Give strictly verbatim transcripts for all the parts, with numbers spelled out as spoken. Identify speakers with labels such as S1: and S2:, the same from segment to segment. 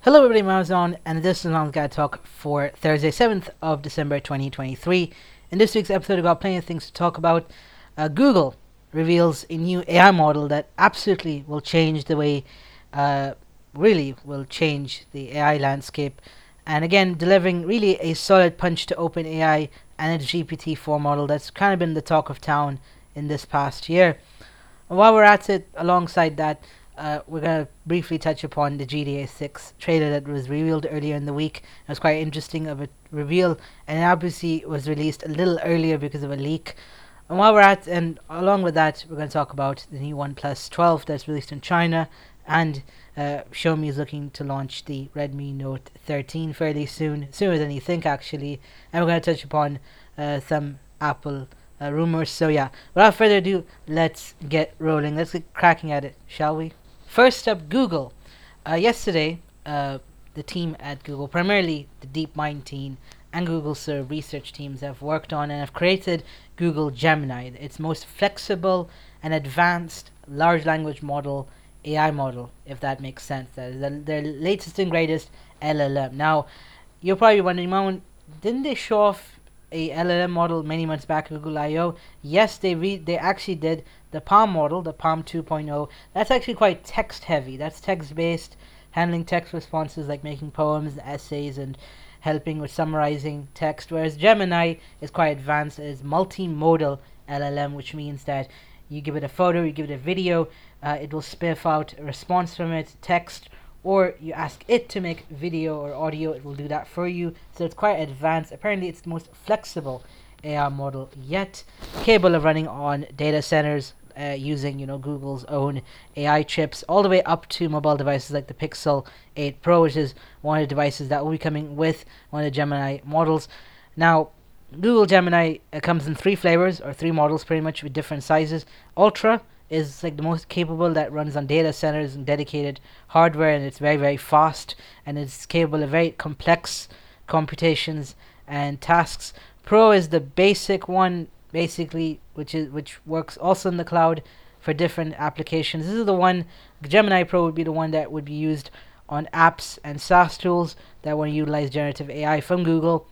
S1: Hello everybody, I'm Amazon, and this is Amazon's Guide Talk for Thursday, seventh of December twenty twenty-three. In this week's episode, we've got plenty of things to talk about. Uh, Google reveals a new A I model that absolutely will change the way, uh, really will change the A I landscape. And again, delivering really a solid punch to OpenAI and its G P T four model that's kind of been the talk of town in this past year. And while we're at it, alongside that, Uh, we're going to briefly touch upon the G T A six trailer that was revealed earlier in the week. It was quite interesting of a reveal, and it obviously was released a little earlier because of a leak. And while we're at, and along with that, we're going to talk about the new OnePlus twelve that's released in China, and uh, Xiaomi is looking to launch the Redmi Note thirteen fairly soon, sooner than you think actually. And we're going to touch upon uh, some Apple uh, rumors. So yeah, without further ado, let's get rolling. Let's get cracking at it, shall we? First up, Google. Uh, yesterday, uh, the team at Google, primarily the DeepMind team and Google Serve research teams, have worked on and have created Google Gemini, its most flexible and advanced large language model, A I model, if that makes sense. That is the, their latest and greatest L L M. Now, you're probably wondering, Mount, didn't they show off a L L M model many months back at Google I O? Yes, they re- they actually did. The Palm model, the Palm two point oh, that's actually quite text heavy. That's text based, handling text responses like making poems, essays, and helping with summarizing text. Whereas Gemini is quite advanced. It is multimodal L L M, which means that you give it a photo, you give it a video, uh, it will spiff out a response from it, text, or you ask it to make video or audio, it will do that for you. So it's quite advanced. Apparently it's the most flexible A I model yet, capable of running on data centers uh, using you know Google's own A I chips, all the way up to mobile devices like the Pixel eight Pro, which is one of the devices that will be coming with one of the Gemini models. Now, Google Gemini uh, comes in three flavors, or three models pretty much, with different sizes. Ultra is like the most capable, that runs on data centers and dedicated hardware, and it's very very fast, and it's capable of very complex computations and tasks. Pro is the basic one, basically, which is which works also in the cloud for different applications. This is the one, Gemini Pro would be the one that would be used on apps and SaaS tools that want to utilize generative A I from Google.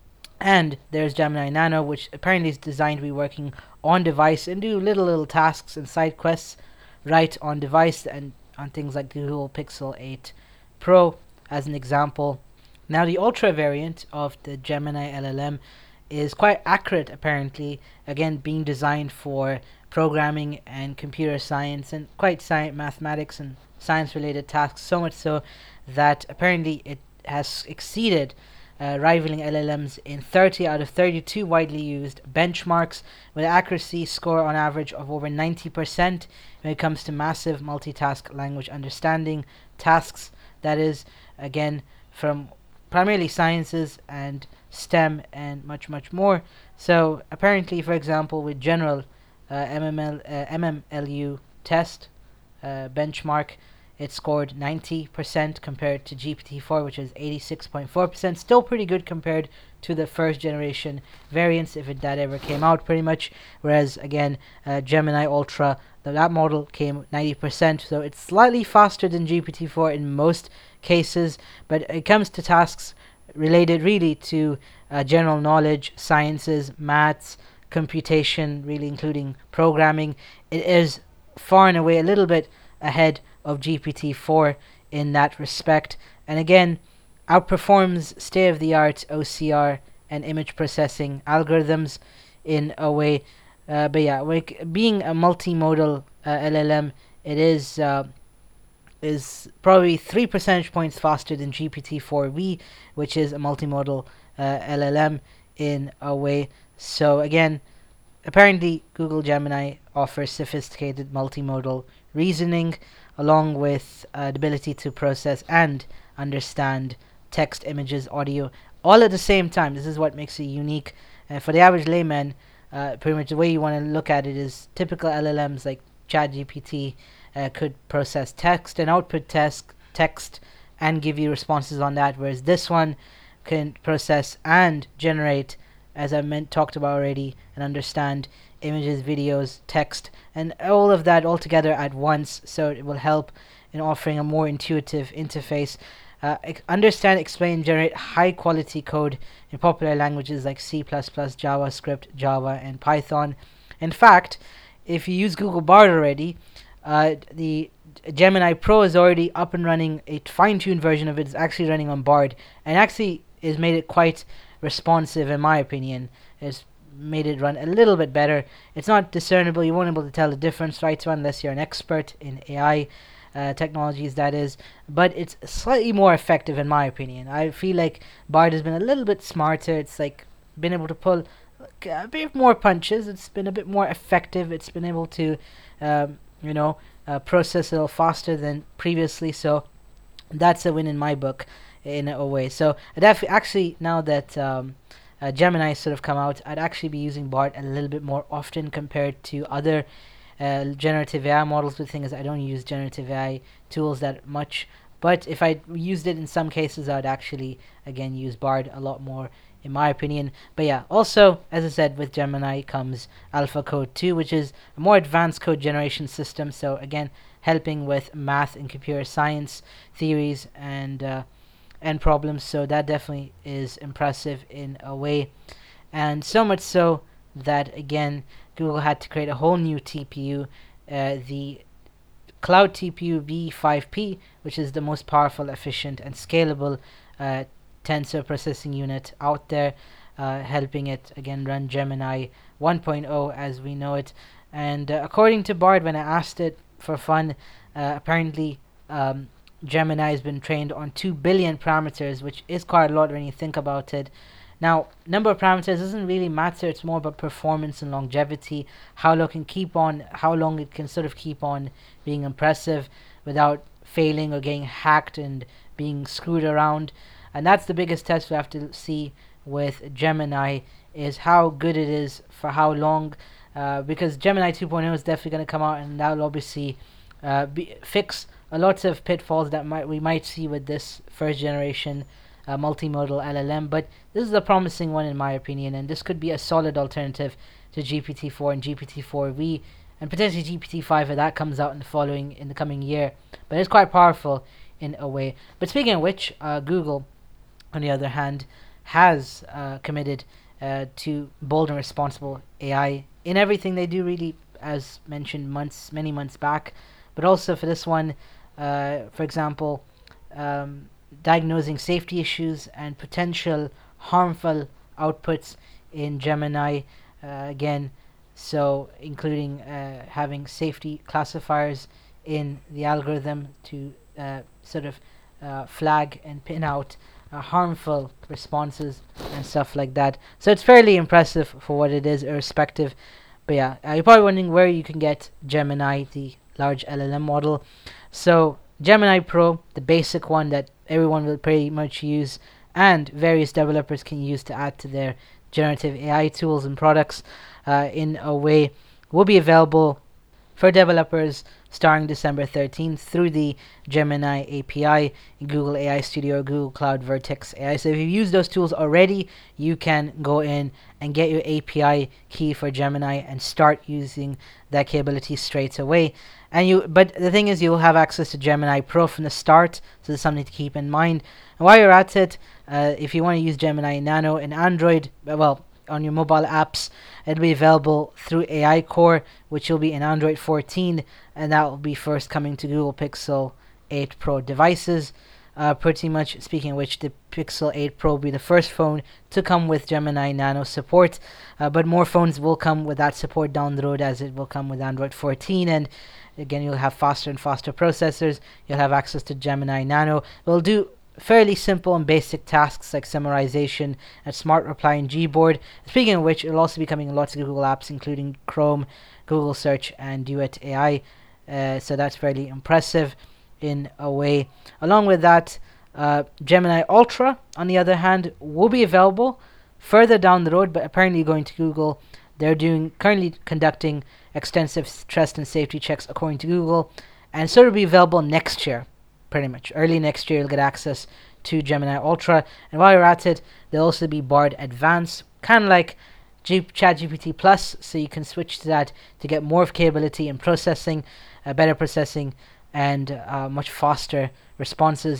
S1: And there's Gemini Nano, which apparently is designed to be working on device and do little little tasks and side quests right on device, and on things like the Google Pixel eight Pro as an example. Now, the Ultra variant of the Gemini L L M is quite accurate, apparently, again being designed for programming and computer science and quite science, mathematics and science related tasks, so much so that apparently it has exceeded uh, rivaling L L Ms in thirty out of thirty-two widely used benchmarks, with an accuracy score on average of over ninety percent when it comes to massive multitask language understanding tasks, that is, again, from primarily sciences and STEM and much much more. So apparently, for example, with general uh, M M L, uh, M M L U test uh, benchmark, it scored ninety percent compared to G P T four, which is eighty-six point four percent. Still pretty good compared to the first generation variants, if it, that ever came out, pretty much. Whereas again, uh, Gemini Ultra, the, that model came ninety percent, so it's slightly faster than G P T four in most cases. But it comes to tasks related really to uh, general knowledge, sciences, maths, computation, really including programming, it is far and away a little bit ahead of G P T four in that respect, and again outperforms state-of-the-art O C R and image processing algorithms in a way. Uh, but yeah, like being a multimodal uh, L L M, it is uh, is probably three percentage points faster than G P T four V, which is a multimodal uh, L L M in a way. So again, apparently Google Gemini offers sophisticated multimodal reasoning, along with uh, the ability to process and understand text, images, audio, all at the same time. This is what makes it unique. Uh, for the average layman, uh, pretty much the way you want to look at it is typical L L Ms like ChatGPT uh, could process text and output text, text and give you responses on that, whereas this one can process and generate, as I meant talked about already, and understand images, videos, text, and all of that all together at once. So it will help in offering a more intuitive interface. uh, ex- understand, explain, generate high quality code in popular languages like C++, JavaScript, Java, and Python. In fact, if you use Google Bard already, uh, the Gemini Pro is already up and running. A fine-tuned version of it is actually running on Bard, and actually has made it quite responsive, in my opinion. It's made it run a little bit better. It's not discernible. You won't be able to tell the difference right so unless you're an expert in A I uh, technologies, that is. But it's slightly more effective, in my opinion. I feel like Bard has been a little bit smarter. It's like been able to pull like, a bit more punches. It's been a bit more effective. It's been able to, um, you know, uh, process a little faster than previously. So that's a win in my book, in a way. So I'd have actually, now that um, uh, Gemini sort of come out, I'd actually be using Bard a little bit more often compared to other uh, generative A I models. The thing is, I don't use generative A I tools that much, but if I used it in some cases, I'd actually again use Bard a lot more, in my opinion. But yeah, also, as I said, with Gemini comes AlphaCode two, which is a more advanced code generation system. So again, helping with math and computer science theories and uh, and problems. So that definitely is impressive in a way, and so much so that again Google had to create a whole new T P U, uh, the Cloud T P U V five P, which is the most powerful, efficient, and scalable uh, tensor processing unit out there, uh, helping it again run Gemini one point oh as we know it. And uh, according to Bard, when I asked it for fun, uh, apparently um, Gemini has been trained on two billion parameters, which is quite a lot when you think about it. Now, number of parameters doesn't really matter. It's more about performance and longevity, how long it can keep on, how long it can sort of keep on being impressive without failing or getting hacked and being screwed around. And that's the biggest test we have to see with Gemini, is how good it is for how long. Uh, because Gemini two point oh is definitely going to come out, and that will obviously uh, be, fix a lot of pitfalls that might we might see with this first generation uh, multimodal L L M. But this is a promising one in my opinion, and this could be a solid alternative to G P T four and G P T four V, and potentially G P T five if that comes out in the following in the coming year. But it's quite powerful in a way. But speaking of which, uh, Google, on the other hand, has uh, committed uh, to bold and responsible A I in everything they do, really, as mentioned months, many months back. But also for this one, uh, for example, um, diagnosing safety issues and potential harmful outputs in Gemini, uh, again, so including uh, having safety classifiers in the algorithm to uh, sort of uh, flag and pin out uh, harmful responses and stuff like that. So it's fairly impressive for what it is, irrespective. But yeah, uh, you're probably wondering where you can get Gemini, the large L L M model. So Gemini Pro, the basic one that everyone will pretty much use, and various developers can use to add to their generative A I tools and products uh, in a way, will be available for developers starting December thirteenth through the Gemini A P I in Google A I Studio or Google Cloud Vertex A I. So if you've used those tools already, you can go in and get your A P I key for Gemini and start using that capability straight away. And you, but the thing is, you'll have access to Gemini Pro from the start, so there's something to keep in mind. And while you're at it, uh, if you want to use Gemini Nano in Android, well, on your mobile apps, it'll be available through A I Core, which will be in Android fourteen, and that will be first coming to Google Pixel eight Pro devices. Uh, pretty much, speaking of which, the Pixel eight Pro will be the first phone to come with Gemini Nano support, uh, but more phones will come with that support down the road, as it will come with Android fourteen, and again, you'll have faster and faster processors. You'll have access to Gemini Nano. It'll do fairly simple and basic tasks like summarization and smart reply in Gboard. Speaking of which, it'll also be coming in lots of Google apps, including Chrome, Google Search, and Duet A I. Uh, so that's fairly impressive in a way. Along with that, uh, Gemini Ultra, on the other hand, will be available further down the road, but apparently going to Google, they're doing currently conducting extensive trust and safety checks according to Google, and so it'll be available next year. Pretty much early next year, you'll get access to Gemini Ultra, and while you're at it, there'll also be Bard Advanced, kind of like G- ChatGPT Plus, so you can switch to that to get more of capability in processing, uh, better processing, and uh, much faster responses, and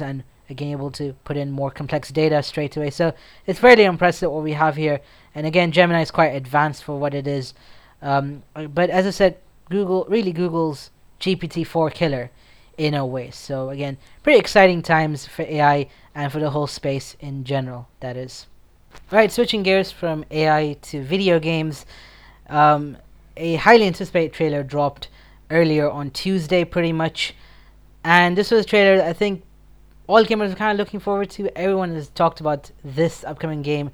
S1: again able to put in more complex data straight away. So it's fairly impressive what we have here. And again, Gemini is quite advanced for what it is. Um, but as I said, Google really Google's G P T four killer in a way. So again, pretty exciting times for A I and for the whole space in general, that is. Alright, switching gears from A I to video games. Um, a highly anticipated trailer dropped earlier on Tuesday pretty much. And this was a trailer that I think all gamers are kind of looking forward to. Everyone has talked about this upcoming game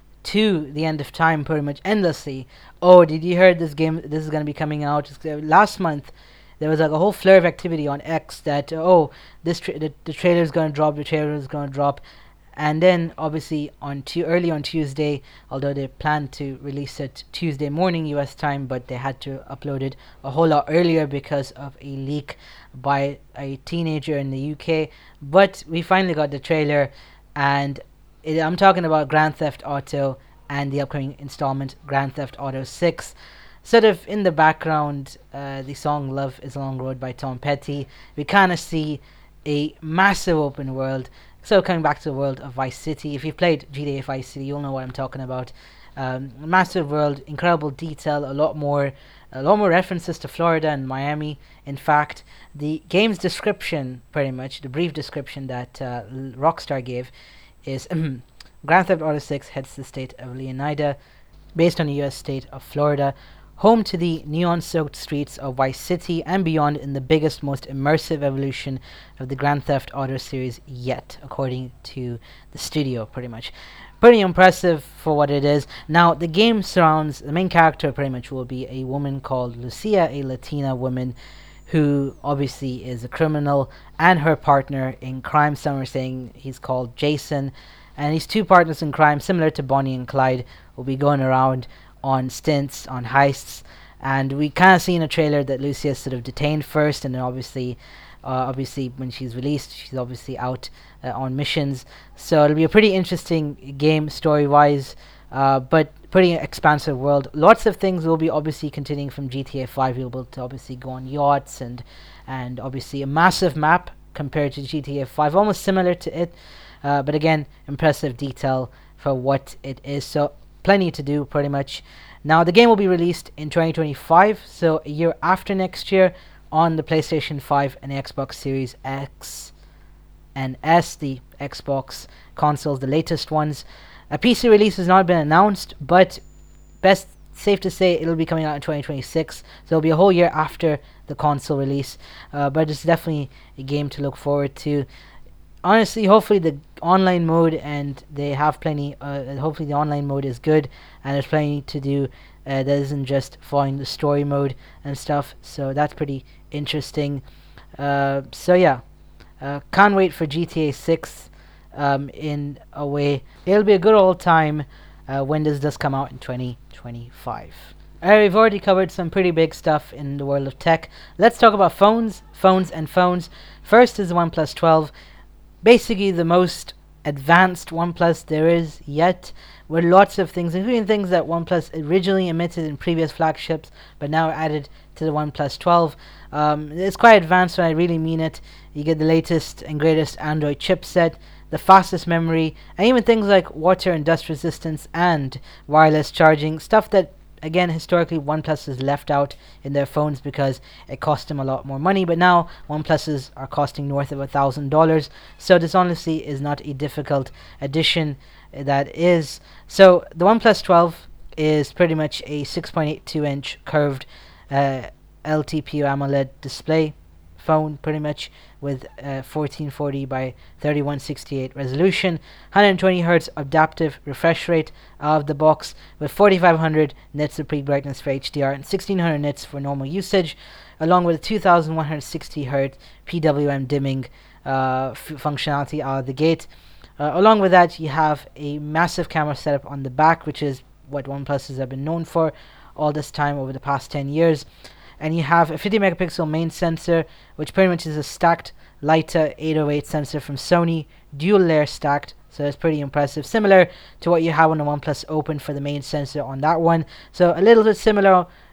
S1: to the end of time pretty much endlessly. Oh, did you hear this game? This is going to be coming out. Last month, there was like a whole flurry of activity on X that, oh, this tra- the, the trailer is going to drop, the trailer is going to drop. And then, obviously, on tu- early on Tuesday, although they planned to release it Tuesday morning U S time, but they had to upload it a whole lot earlier because of a leak by a teenager in the U K. But we finally got the trailer, and it, I'm talking about Grand Theft Auto and the upcoming installment, Grand Theft Auto six. Sort of in the background, uh, the song Love is a Long Road by Tom Petty. We kind of see a massive open world. So coming back to the world of Vice City, if you've played G T A Vice City, you'll know what I'm talking about. Um, massive world, incredible detail, a lot more, a lot more references to Florida and Miami. In fact, the game's description, pretty much the brief description that uh, Rockstar gave, is Grand Theft Auto six heads to the state of Leonida, based on the U S state of Florida, home to the neon-soaked streets of Vice City and beyond in the biggest, most immersive evolution of the Grand Theft Auto series yet, according to the studio, pretty much. Pretty impressive for what it is. Now, the game surrounds, the main character pretty much will be a woman called Lucia, a Latina woman who obviously is a criminal, and her partner in crime. Some are saying he's called Jason. And these two partners in crime, similar to Bonnie and Clyde, will be going around on stints, on heists, and we kind of see in a trailer that Lucia is sort of detained first, and then obviously, uh, obviously when she's released, she's obviously out uh, on missions. So it'll be a pretty interesting game story-wise, uh, but pretty expansive world. Lots of things will be obviously continuing from G T A five. You'll be able to obviously go on yachts and and obviously a massive map compared to G T A five, almost similar to it, uh, but again, impressive detail for what it is. So plenty to do, pretty much. Now, the game will be released in twenty twenty-five, so a year after next year, on the PlayStation five and Xbox Series X and S, the Xbox consoles, the latest ones. A P C release has not been announced, but best safe to say it'll be coming out in twenty twenty-six, so it'll be a whole year after the console release. Uh, but it's definitely a game to look forward to. Honestly, hopefully the online mode, and they have plenty, uh, hopefully the online mode is good, and there's plenty to do uh, that isn't just following the story mode and stuff, so that's pretty interesting. Uh, so yeah, uh, can't wait for G T A six um, in a way. It'll be a good old time uh, when this does come out in twenty twenty-five. Alright, we've already covered some pretty big stuff in the world of tech. Let's talk about phones, phones and phones. First is the OnePlus twelve. Basically the most advanced OnePlus there is yet, with lots of things, including things that OnePlus originally emitted in previous flagships, but now added to the OnePlus twelve. Um, it's quite advanced when I really mean it. You get the latest and greatest Android chipset, the fastest memory, and even things like water and dust resistance and wireless charging, stuff that again, historically, OnePlus has left out in their phones because it cost them a lot more money. But now, OnePluses are costing north of a thousand dollars. So this honestly is not a difficult addition. uh, That is. So the OnePlus twelve is pretty much a six point eight two inch curved uh, L T P O AMOLED display phone, pretty much, with uh, fourteen forty by thirty-one sixty-eight resolution, one hundred twenty hertz adaptive refresh rate out of the box, with forty-five hundred nits of peak brightness for H D R and sixteen hundred nits for normal usage, along with two thousand one hundred sixty hertz P W M dimming uh, f- functionality out of the gate. Uh, along with that, you have a massive camera setup on the back, which is what OnePluses have been known for all this time over the past ten years. And you have a fifty megapixel main sensor, which pretty much is a stacked Leica eight oh eight sensor from Sony, dual layer stacked, so it's pretty impressive. Similar to what you have on the OnePlus Open for the main sensor on that one. So a little bit similar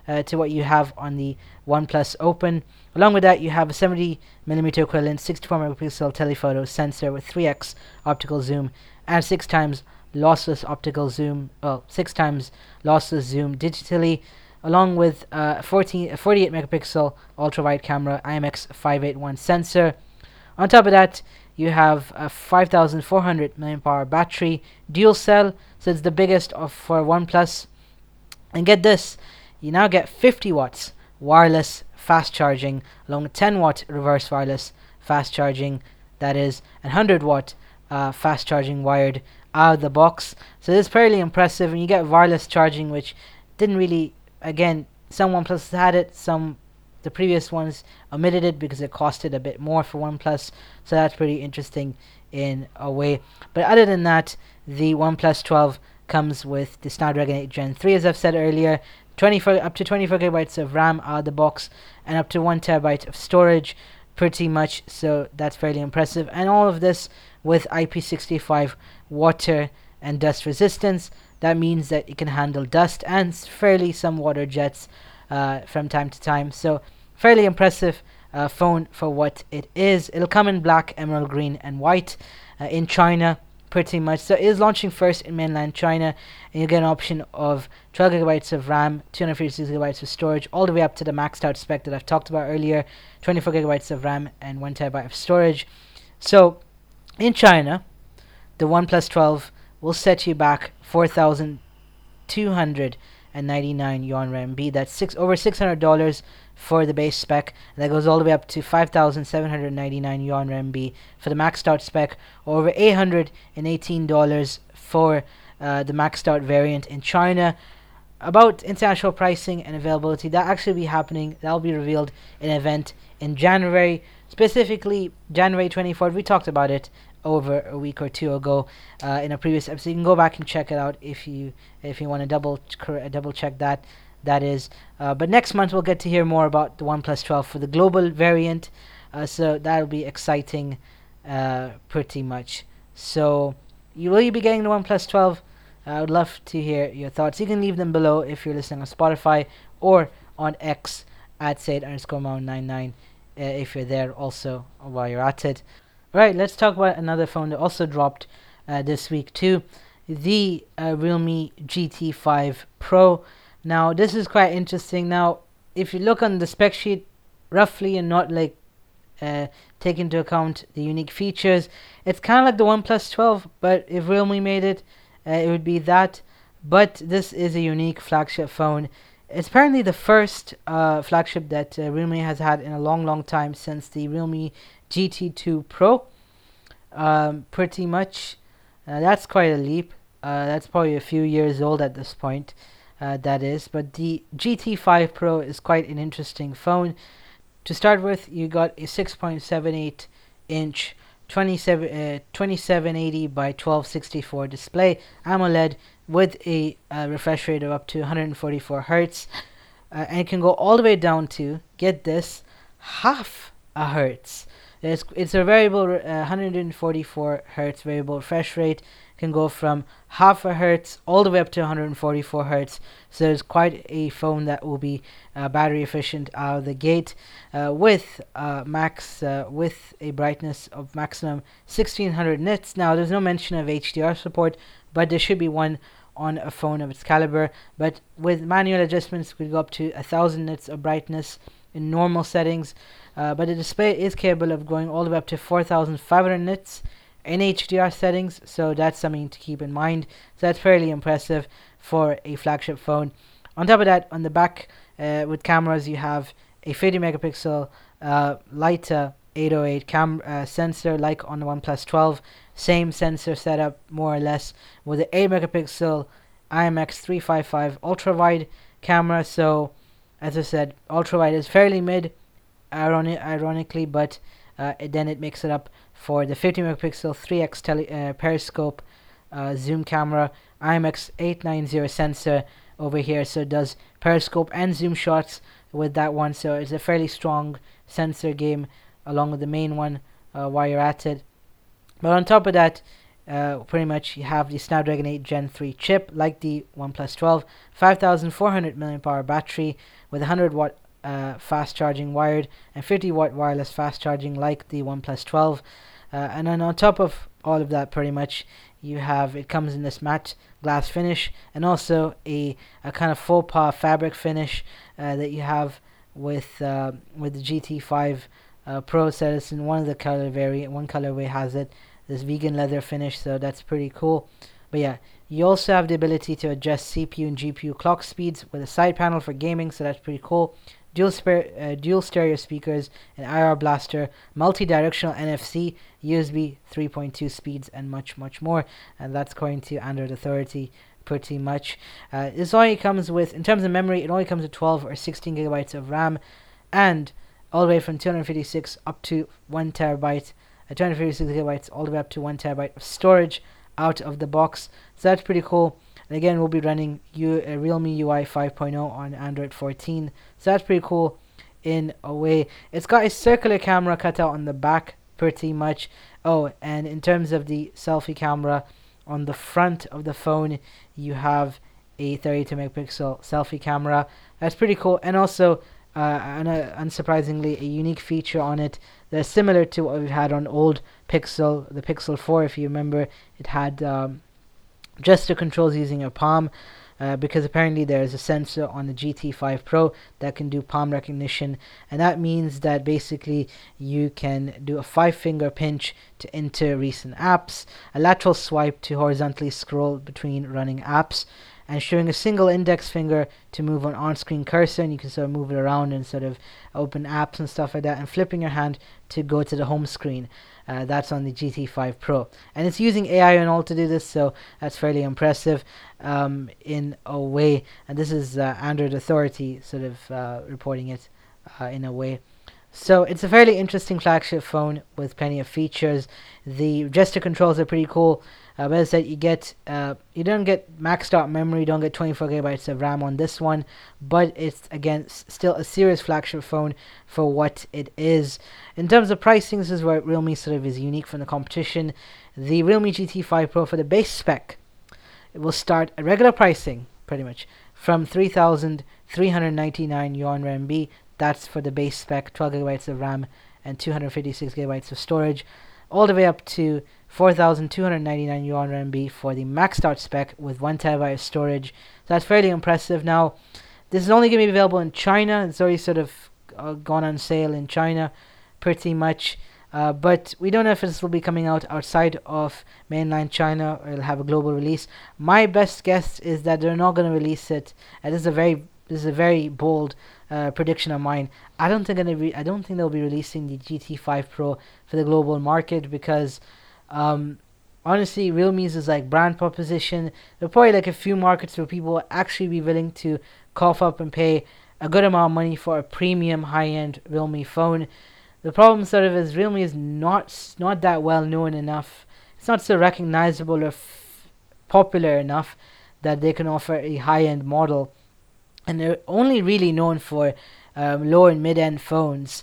S1: uh, to what you have on the OnePlus Open. Along with that, you have a seventy millimeter equivalent sixty-four megapixel telephoto sensor with three x optical zoom and six times lossless optical zoom, well, six times lossless zoom digitally, along with uh, fourteen, forty-eight megapixel ultra wide camera I M X five eighty-one sensor. On top of that, you have a five thousand four hundred milliamp hour battery, dual cell, so it's the biggest of for OnePlus. And get this, you now get fifty watts wireless fast charging, along with ten watt reverse wireless fast charging, that is, and one hundred watt uh, fast charging wired out of the box. So this is fairly impressive, and you get wireless charging, which didn't really, again, some OnePlus had it, some the previous ones omitted it because it costed a bit more for OnePlus, so that's pretty interesting in a way. But other than that, the OnePlus twelve comes with the Snapdragon eight Gen three, as I've said earlier, twenty-four up to twenty-four gigabytes of RAM out of the box, and up to one terabyte of storage, pretty much. So that's fairly impressive, and all of this with I P six five water and dust resistance. That means that it can handle dust and fairly some water jets uh, from time to time. So fairly impressive uh, phone for what it is. It'll come in black, emerald green, and white uh, in China, pretty much. So it is launching first in mainland China, and you get an option of twelve gigabytes of RAM, two hundred fifty-six gigabytes of storage, all the way up to the maxed out spec that I've talked about earlier, twenty-four gigabytes of RAM and one terabyte of storage. So in China, the OnePlus twelve will set you back four thousand two hundred ninety-nine yuan R M B. That's six over six hundred dollars for the base spec, and that goes all the way up to five thousand seven hundred ninety-nine yuan R M B for the maxed out spec, or over eight hundred eighteen dollars for uh, the maxed out variant in China. About international pricing and availability, that actually be happening. That'll be revealed in an event in January, specifically January twenty-fourth. We talked about it over a week or two ago uh, in a previous episode. You can go back and check it out if you if you want to double ch- double check that. That is, uh, but next month we'll get to hear more about the OnePlus twelve for the global variant. Uh, so that'll be exciting, uh, pretty much. So you will you be getting the OnePlus twelve? Uh, I would love to hear your thoughts. You can leave them below if you're listening on Spotify or on X at Said underscore Mount ninety-nine uh, if you're there also while you're at it. Alright, let's talk about another phone that also dropped uh, this week too. The uh, Realme G T five Pro. Now, this is quite interesting. Now, if you look on the spec sheet, roughly, and not like uh, take into account the unique features, it's kind of like the OnePlus twelve, but if Realme made it, uh, it would be that. But this is a unique flagship phone. It's apparently the first uh, flagship that uh, Realme has had in a long, long time, since the Realme G T two Pro. Um, pretty much. Uh, that's quite a leap. Uh, that's probably a few years old at this point. Uh, that is, but the G T five Pro is quite an interesting phone. To start with, you got a six point seven eight inch twenty-seven, uh, twenty-seven eighty by twelve sixty-four display AMOLED with a uh, refresh rate of up to one hundred forty-four hertz, uh, and it can go all the way down to, get this, half a hertz. It's, it's a variable uh, one hundred forty-four hertz variable refresh rate. Can go from half a hertz all the way up to one hundred forty-four hertz. So it's quite a phone that will be uh, battery efficient out of the gate, uh, with uh, max uh, with a brightness of maximum sixteen hundred nits. Now there's no mention of H D R support, but there should be one on a phone of its caliber. But with manual adjustments, we go up to a thousand nits of brightness in normal settings. Uh, but the display is capable of going all the way up to four thousand five hundred nits in H D R settings, so that's something to keep in mind. So that's fairly impressive for a flagship phone. On top of that, on the back uh, with cameras, you have a fifty megapixel uh, Leica eight oh eight cam uh, sensor, like on the OnePlus twelve. Same sensor setup, more or less, with the eight megapixel I M X three fifty-five ultra wide camera. So, as I said, ultra wide is fairly mid, ironi- ironically, but uh, it, then it makes it up for the fifty megapixel three x tele- uh, periscope uh, zoom camera, I M X eight ninety sensor over here, so it does periscope and zoom shots with that one. So it's a fairly strong sensor game along with the main one uh, while you're at it. But on top of that, Uh, pretty much you have the Snapdragon eight Gen three chip like the OnePlus twelve, five thousand four hundred milliamp hour battery with one hundred watt uh, fast charging wired and fifty watt wireless fast charging like the OnePlus twelve. Uh, and then on top of all of that, pretty much you have, it comes in this matte glass finish and also a, a kind of faux pas fabric finish uh, that you have with uh, with the G T five uh, Pro. So it's in one of the color variant, one colorway has it, this vegan leather finish, so that's pretty cool. But yeah, you also have the ability to adjust C P U and G P U clock speeds with a side panel for gaming, so that's pretty cool. Dual, spare, uh, dual stereo speakers, an I R blaster, multi-directional N F C, U S B three point two speeds, and much, much more. And that's according to Android Authority, pretty much. Uh, this only comes with, in terms of memory, it only comes with twelve or sixteen gigabytes of RAM, and all the way from two hundred fifty-six up to one terabyte, uh, two hundred fifty-six gigabytes, all the way up to one terabyte of storage out of the box. So that's pretty cool. And again, we'll be running U, uh, Realme U I five point oh on Android fourteen. So that's pretty cool in a way. It's got a circular camera cut out on the back, pretty much. Oh, and in terms of the selfie camera, on the front of the phone, you have a thirty-two megapixel selfie camera. That's pretty cool. And also, uh, un- uh, unsurprisingly, a unique feature on it that's similar to what we've had on old Pixel, the Pixel four, if you remember. It had um, gesture controls using your palm, uh, because apparently there is a sensor on the G T five Pro that can do palm recognition, and that means that basically you can do a five finger pinch to enter recent apps, a lateral swipe to horizontally scroll between running apps, and showing a single index finger to move on on-screen cursor, and you can sort of move it around and sort of open apps and stuff like that, and flipping your hand to go to the home screen. Uh, that's on the G T five Pro, and it's using A I and all to do this, so that's fairly impressive um, in a way. And this is uh, Android Authority sort of uh, reporting it uh, in a way. So it's a fairly interesting flagship phone with plenty of features. The gesture controls are pretty cool. Uh, but as I said, you get uh, you don't get maxed out memory, you don't get twenty-four gigabytes of RAM on this one, but it's again s- still a serious flagship phone for what it is. In terms of pricing, this is where Realme sort of is unique from the competition. The Realme G T five Pro for the base spec, it will start at regular pricing, pretty much, from three thousand three hundred ninety-nine yuan R M B. That's for the base spec, twelve gigabytes of RAM and two hundred fifty-six gigabytes of storage, all the way up to four thousand two hundred ninety-nine yuan R M B for the maxed out spec with one terabyte of storage. So that's fairly impressive. Now, this is only going to be available in China. It's already sort of uh, gone on sale in China, pretty much. Uh, but we don't know if this will be coming out outside of mainland China or it'll have a global release. My best guess is that they're not going to release it. And this is a very this is a very bold uh, prediction of mine. I don't think gonna re- I don't think they'll be releasing the G T five Pro for the global market because, um, honestly, Realme's is like brand proposition. There'll probably like a few markets where people will actually be willing to cough up and pay a good amount of money for a premium high-end Realme phone. The problem sort of is Realme is not not that well known enough. It's not so recognizable or f- popular enough that they can offer a high-end model, and they're only really known for um, low and mid-end phones.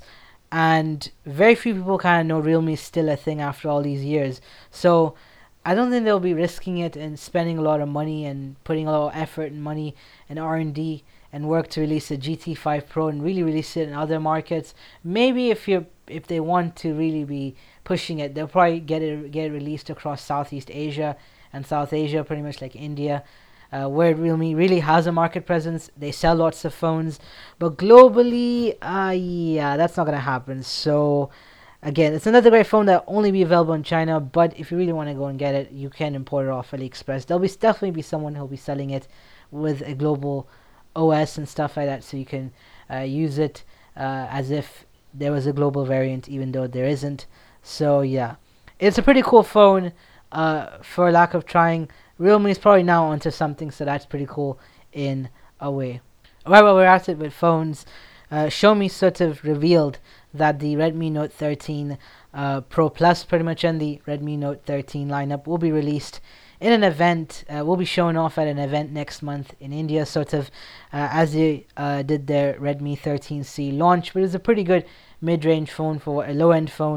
S1: And very few people kind of know Realme is still a thing after all these years. So I don't think they'll be risking it and spending a lot of money and putting a lot of effort and money and R and D and work to release a G T five Pro and really release it in other markets. Maybe if you if they want to really be pushing it, they'll probably get it get it released across Southeast Asia and South Asia, pretty much like India, uh, where Realme really has a market presence. They sell lots of phones, but globally, uh, yeah, that's not gonna happen. So again, it's another great phone that will only be available in China, but if you really want to go and get it, you can import it off AliExpress. There'll be definitely be someone who'll be selling it with a global O S and stuff like that, so you can uh, use it uh, as if there was a global variant, even though there isn't. So yeah, it's a pretty cool phone. Uh, for lack of trying, Realme is probably now onto something, so that's pretty cool in a way. Alright, well, we're at it with phones. Uh, Xiaomi sort of revealed that the Redmi Note thirteen uh, Pro Plus, pretty much, and the Redmi Note thirteen lineup will be released in an event. Uh, will be shown off at an event next month in India, sort of uh, as they uh, did their Redmi thirteen C launch. But it's a pretty good mid-range phone for a low-end phone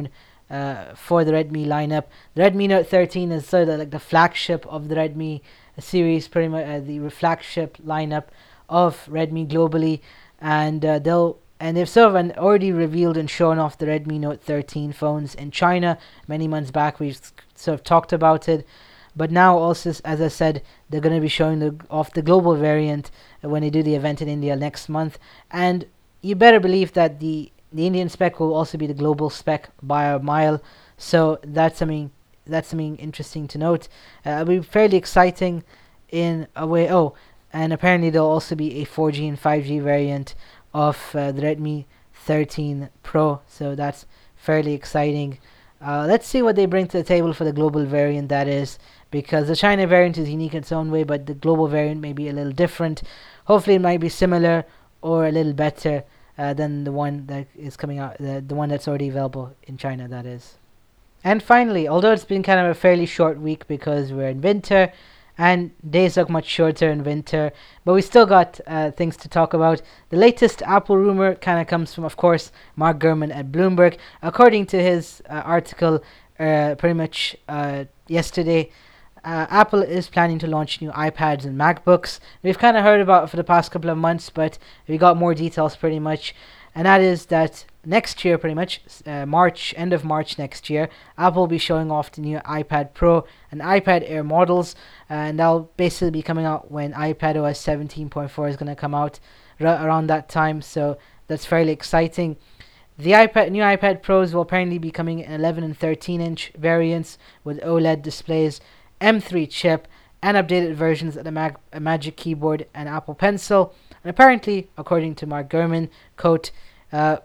S1: uh, for the Redmi lineup. The Redmi Note thirteen is sort of like the flagship of the Redmi series, pretty much uh, the flagship lineup of Redmi globally, and uh, they'll and they've sort of already revealed and shown off the Redmi Note thirteen phones in China many months back. We've sort of talked about it, but now also, as I said, they're going to be showing the, off the global variant when they do the event in India next month, and you better believe that the the Indian spec will also be the global spec by a mile. So that's something that's something interesting to note. Uh, it'll be fairly exciting in a way. Oh, and apparently there'll also be a four G and five G variant of uh, the Redmi thirteen Pro. So that's fairly exciting. Uh, let's see what they bring to the table for the global variant, that is, because the China variant is unique in its own way, but the global variant may be a little different. Hopefully it might be similar or a little better uh, than the one that is coming out, the, the one that's already available in China, that is. And finally, although it's been kind of a fairly short week because we're in winter and days look much shorter in winter, but we still got uh, things to talk about. The latest Apple rumor kind of comes from, of course, Mark Gurman at Bloomberg. According to his uh, article uh, pretty much uh, yesterday, Uh, Apple is planning to launch new iPads and MacBooks. We've kind of heard about it for the past couple of months, but we got more details pretty much. And that is that next year, pretty much, uh, March, end of March next year, Apple will be showing off the new iPad Pro and iPad Air models. Uh, and that'll basically be coming out when iPadOS seventeen point four is going to come out r- around that time. So that's fairly exciting. The iPad, new iPad Pros will apparently be coming in eleven and thirteen inch variants with OLED displays, M three chip, and updated versions of the Mag- Magic Keyboard and Apple Pencil. And apparently, according to Mark Gurman, quote, uh,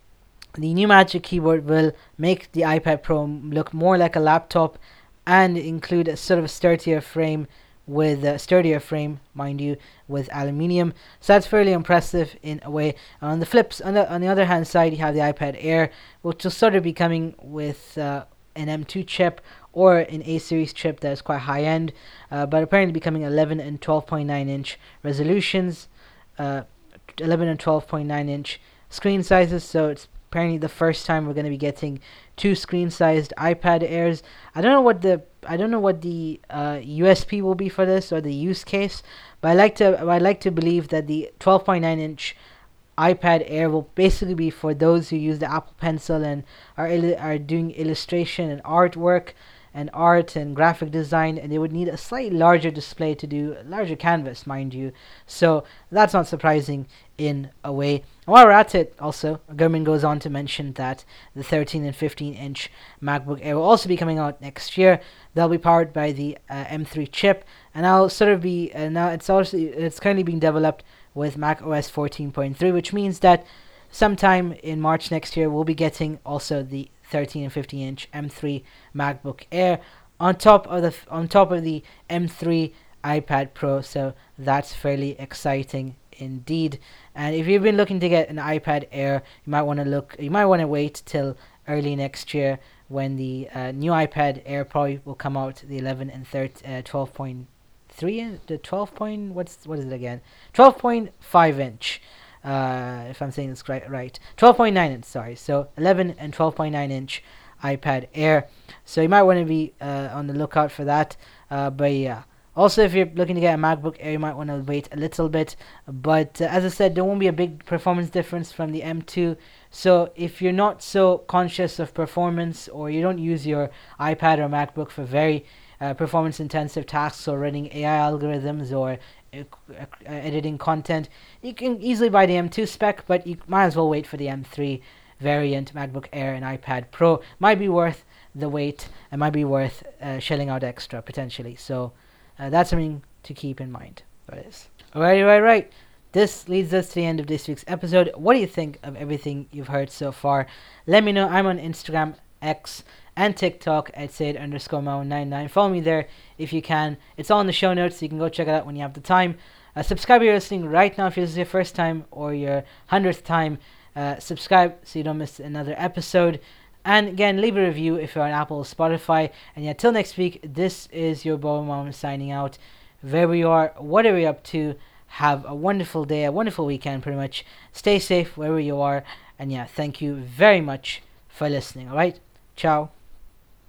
S1: the new Magic Keyboard will make the iPad Pro look more like a laptop and include a sort of a sturdier frame with a sturdier frame, mind you, with aluminium. So that's fairly impressive in a way. On the flips, on the on the other hand side, you have the iPad Air, which will sort of be coming with uh, an M two chip or an A series chip that is quite high end, uh, but apparently becoming eleven and twelve point nine inch resolutions, uh, eleven and twelve point nine inch screen sizes. So it's apparently the first time we're going to be getting two screen sized iPad Airs. I don't know what the I don't know what the uh, U S P will be for this or the use case, but I like to I like to believe that the twelve point nine inch iPad Air will basically be for those who use the Apple Pencil and are il- are doing illustration and artwork and art and graphic design, and they would need a slightly larger display to do a larger canvas, mind you. So that's not surprising in a way. And while we're at it, also, Gurman goes on to mention that the thirteen and fifteen inch MacBook Air will also be coming out next year. They'll be powered by the uh, M three chip, and I'll sort of be uh, now it's also it's currently being developed with macOS fourteen point three, which means that sometime in March next year we'll be getting also the thirteen and fifteen inch M three MacBook Air on top of the on top of the M three iPad Pro. So that's fairly exciting indeed. And if you've been looking to get an iPad Air, you might want to look. You might want to wait till early next year when the uh, new iPad Air probably will come out. The eleven and thirteen, uh, twelve point three, the twelve point. What's what is it again? twelve point five inch. Uh, if I'm saying this right, right, twelve point nine inch. Sorry, so eleven and twelve point nine inch iPad Air. So you might want to be uh, on the lookout for that. Uh, but yeah. Also, if you're looking to get a MacBook Air, you might want to wait a little bit. But uh, as I said, there won't be a big performance difference from the M two. So if you're not so conscious of performance, or you don't use your iPad or MacBook for very uh, performance-intensive tasks or running A I algorithms or uh, uh, editing content, you can easily buy the M two spec, but you might as well wait for the M three variant MacBook Air and iPad Pro. Might be worth the wait, and might be worth uh, shelling out extra, potentially. So Uh, that's something to keep in mind. That is. Alright, right, right. This leads us to the end of this week's episode. What do you think of everything you've heard so far? Let me know. I'm on Instagram, X, and TikTok at Said underscore Mao nine nine. Follow me there if you can. It's all in the show notes, so you can go check it out when you have the time. Uh, subscribe if you're listening right now if this is your first time or your hundredth time. Uh, subscribe so you don't miss another episode. And again, leave a review if you're on Apple or Spotify. And yeah, till next week, this is your Boba Mom signing out. Wherever you are, whatever you're up to, have a wonderful day, a wonderful weekend, pretty much. Stay safe wherever you are. And yeah, thank you very much for listening, alright? Ciao.